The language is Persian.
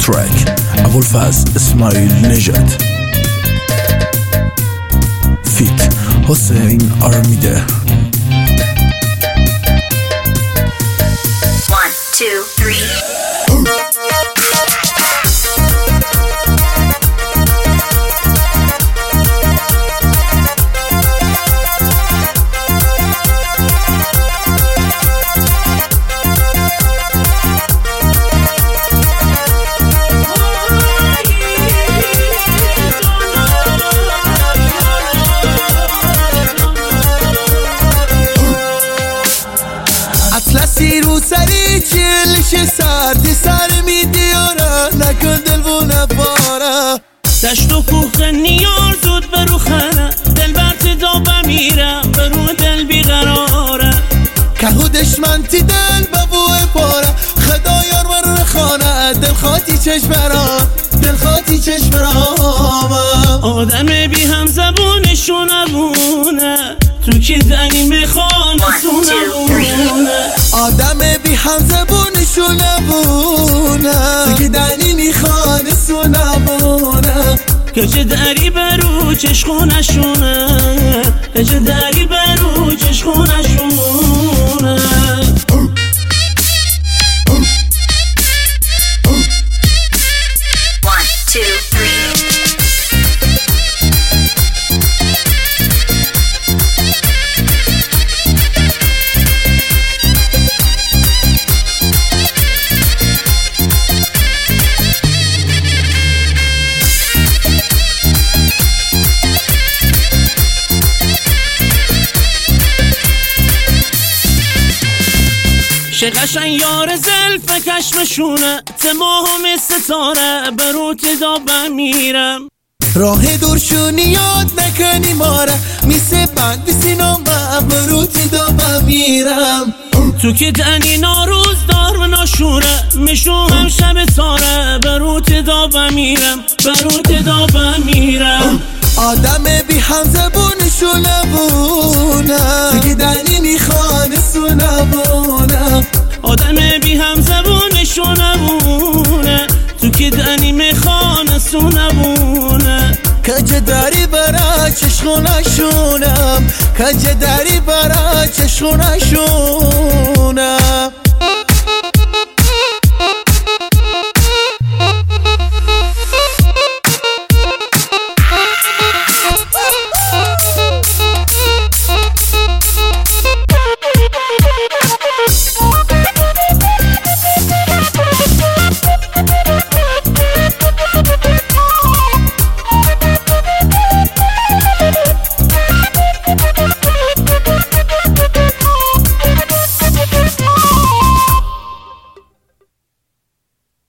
تراك ابوالفضل اسماعیل نژاد فیت حسین آرمیده. 1 2 3 اطلسی رو سری چلش سردی سر میدیاره نکن دل و نباره دشت و کوه نیار زود برو خانه دل برت دابه میرم برو دل بیقراره که دشمن تی دل ببوه پاره خدا یار بر خانه دل خاطی چشمران دل خاطی چشمران آدم بی هم زبونشون نبونه تو که دنی میخوانه سونبونه آدم بی هم زبونشون نبونه تو که دنی میخوانه سونبونه کجه دری برو چشخونشونه کجه دری برو چشخونشونه 1 2 3 شقشن یار زلف کشمشونه تماهم ستاره بروت دابه میرم راه دورشونی یاد نکنی ماره میسه بند بسینام بروت دابه میرم تو که دنی ناروز دار و ناشوره میشو هم شب ساره بروت دابه میرم بروت دابه میرم آدم بی هم زبونشو نبونه تو که دنی میخوانه سونبونه آدم بی هم زبونشو نبونه تو که دنی میخوانه سونبونه کجه داری برا چشخونشونم کجه داری برا چشخونشونم